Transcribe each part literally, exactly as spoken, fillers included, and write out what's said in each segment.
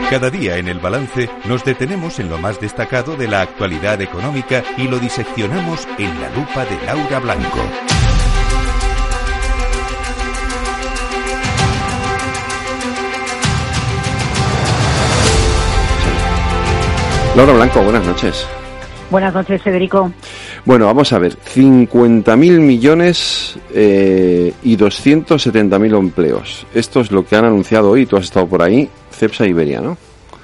Cada día en El Balance nos detenemos en lo más destacado de la actualidad económica y lo diseccionamos en la lupa de Laura Blanco. Laura Blanco, buenas noches. Buenas noches, Federico. Bueno, vamos a ver, cincuenta mil millones eh, y doscientos setenta mil empleos. Esto es lo que han anunciado hoy, tú has estado por ahí, Cepsa Iberia, ¿no?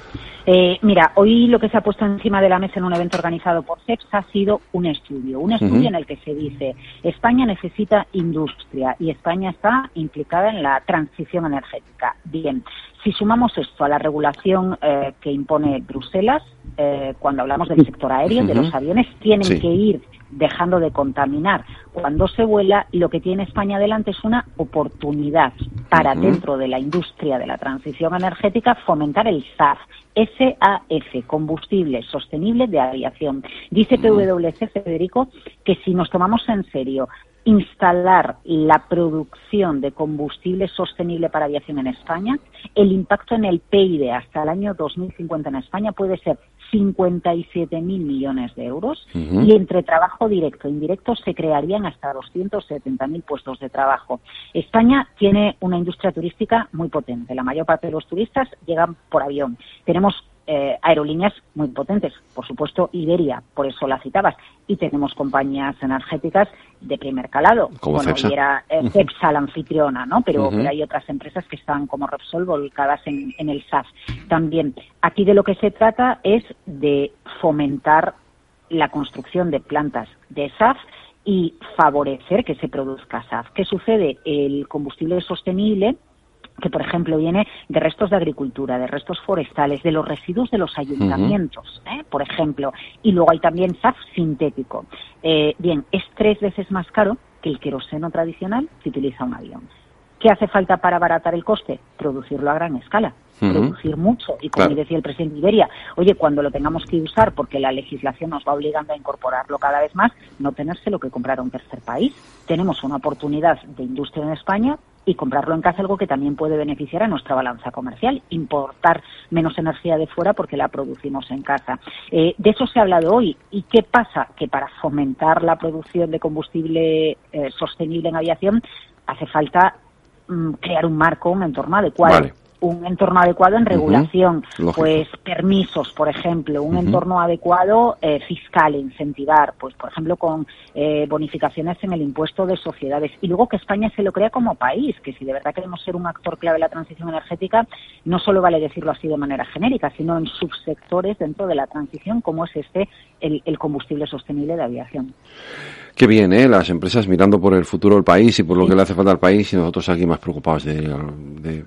Eh, mira, hoy lo que se ha puesto encima de la mesa en un evento organizado por Cepsa ha sido un estudio, un estudio uh-huh. en el que se dice España necesita industria y España está implicada en la transición energética. Bien, si sumamos esto a la regulación eh, que impone Bruselas, eh, cuando hablamos del sector aéreo, uh-huh. de los aviones, tienen sí. que ir dejando de contaminar cuando se vuela, lo que tiene España delante es una oportunidad para, uh-huh. dentro de la industria de la transición energética, fomentar el S A F, S A F, Combustible Sostenible de Aviación. Dice P W C, Federico, que si nos tomamos en serio instalar la producción de combustible sostenible para aviación en España, el impacto en el P I B hasta el año dos mil cincuenta en España puede ser cincuenta y siete mil millones de euros uh-huh. y entre trabajo directo e indirecto se crearían hasta doscientos setenta mil puestos de trabajo. España tiene una industria turística muy potente. La mayor parte de los turistas llegan por avión. Tenemos Eh, aerolíneas muy potentes, por supuesto Iberia, por eso la citabas, y tenemos compañías energéticas de primer calado, como bueno, Cepsa. y era eh, Cepsa la anfitriona, ¿no? Pero, uh-huh. pero hay otras empresas que están como Repsol volcadas en, en el S A F. También, aquí de lo que se trata es de fomentar la construcción de plantas de S A F y favorecer que se produzca S A F. ¿Qué sucede? El combustible sostenible, que por ejemplo viene de restos de agricultura, de restos forestales, de los residuos de los ayuntamientos, uh-huh. ¿eh? por ejemplo, y luego hay también S A F sintético. Eh, bien, es tres veces más caro que el queroseno tradicional que utiliza un avión. ¿Qué hace falta para abaratar el coste? Producirlo a gran escala, uh-huh. producir mucho. Y como claro. decía el presidente Iberia, oye, cuando lo tengamos que usar, porque la legislación nos va obligando a incorporarlo cada vez más, no tenérselo que comprar a un tercer país. Tenemos una oportunidad de industria en España y comprarlo en casa, algo que también puede beneficiar a nuestra balanza comercial, importar menos energía de fuera porque la producimos en casa. Eh, de eso se ha hablado hoy. ¿Y qué pasa? Que para fomentar la producción de combustible eh, sostenible en aviación hace falta mm, crear un marco, un entorno adecuado. Vale. Un entorno adecuado en regulación, uh-huh. pues permisos, por ejemplo, un uh-huh. entorno adecuado eh, fiscal, incentivar, pues por ejemplo con eh, bonificaciones en el impuesto de sociedades. Y luego que España se lo crea como país, que si de verdad queremos ser un actor clave en la transición energética, no solo vale decirlo así de manera genérica, sino en subsectores dentro de la transición, como es este, el, el combustible sostenible de aviación. Qué bien, ¿eh? Las empresas mirando por el futuro del país y por lo que le hace falta al país y nosotros aquí más preocupados de, de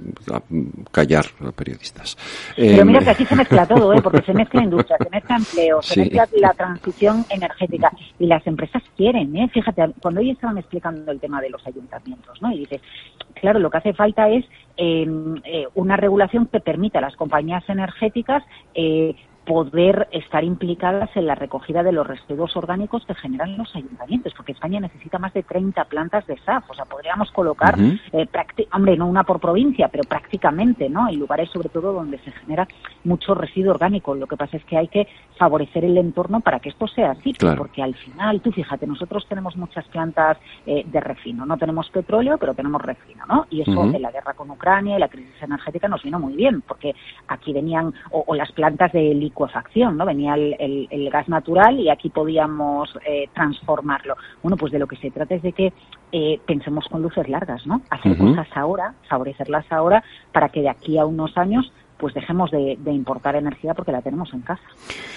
callar a los periodistas. Pero eh, mira que aquí se mezcla todo, ¿eh? Porque se mezcla industria, se mezcla empleo, se sí. mezcla la transición energética y las empresas quieren, ¿eh? Fíjate, cuando hoy estaban explicando el tema de los ayuntamientos, ¿no? Y dices, claro, lo que hace falta es eh, eh, una regulación que permita a las compañías energéticas eh, poder estar implicadas en la recogida de los residuos orgánicos que generan los ayuntamientos, porque España necesita más de treinta plantas de S A F, o sea, podríamos colocar, uh-huh. eh, prácti- hombre, no una por provincia, pero prácticamente, ¿no? En lugares sobre todo donde se genera mucho residuo orgánico. Lo que pasa es que hay que favorecer el entorno para que esto sea así, claro. porque al final, tú fíjate, nosotros tenemos muchas plantas eh, de refino, no tenemos petróleo, pero tenemos refino, ¿no? Y eso uh-huh. en la guerra con Ucrania y la crisis energética nos vino muy bien, porque aquí venían, o, o las plantas de licuefacción, ¿no? Venía el, el, el gas natural y aquí podíamos eh, transformarlo. Bueno, pues de lo que se trata es de que eh, pensemos con luces largas, ¿no? Hacer uh-huh. cosas ahora, favorecerlas ahora, para que de aquí a unos años pues dejemos de, de importar energía porque la tenemos en casa.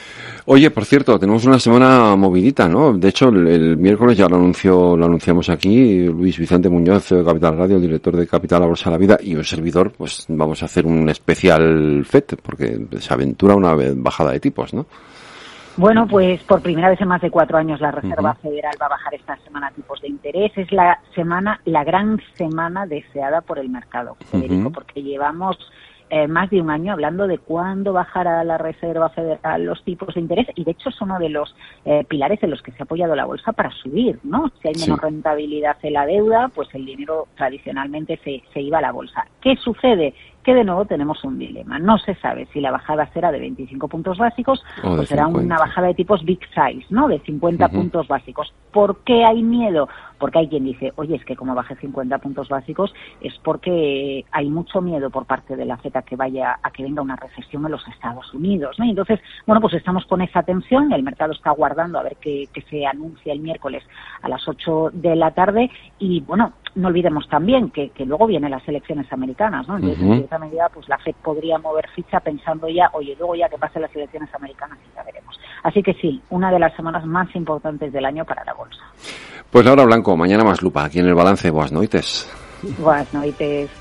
Oye, por cierto, tenemos una semana movidita, ¿no? De hecho, el, el miércoles ya lo anunció, lo anunciamos aquí, Luis Vicente Muñoz, C E O de Capital Radio, el director de Capital, la Bolsa de la Vida, y un servidor, pues vamos a hacer un especial F E D, porque se aventura una bajada de tipos, ¿no? Bueno, pues por primera vez en más de cuatro años la Reserva uh-huh. Federal va a bajar esta semana tipos de interés. Es la semana, la gran semana deseada por el mercado, Federico, uh-huh. porque llevamos Eh, más de un año hablando de cuándo bajará la Reserva Federal los tipos de interés, y de hecho es uno de los eh, pilares en los que se ha apoyado la bolsa para subir, ¿no? Si hay menos sí. rentabilidad en la deuda, pues el dinero tradicionalmente se, se iba a la bolsa. ¿Qué sucede? que de nuevo tenemos un dilema. No se sabe si la bajada será de veinticinco puntos básicos o, o será cincuenta. Una bajada de tipos big size, ¿no? De cincuenta uh-huh. puntos básicos. ¿Por qué hay miedo? Porque hay quien dice, oye, es que como baje cincuenta puntos básicos es porque hay mucho miedo por parte de la F E D a que vaya a que venga una recesión en los Estados Unidos, ¿no? Y entonces, bueno, pues estamos con esa tensión, el mercado está aguardando a ver qué, qué se anuncia el miércoles a las ocho de la tarde y, bueno, no olvidemos también que, que luego vienen las elecciones americanas, ¿no? Entonces, uh-huh. en cierta medida, pues la F E D podría mover ficha pensando ya, oye, luego ya que pasen las elecciones americanas y ya veremos. Así que sí, una de las semanas más importantes del año para la bolsa. Pues Laura Blanco, mañana más lupa, aquí en el balance. Boas noites. Boas noites.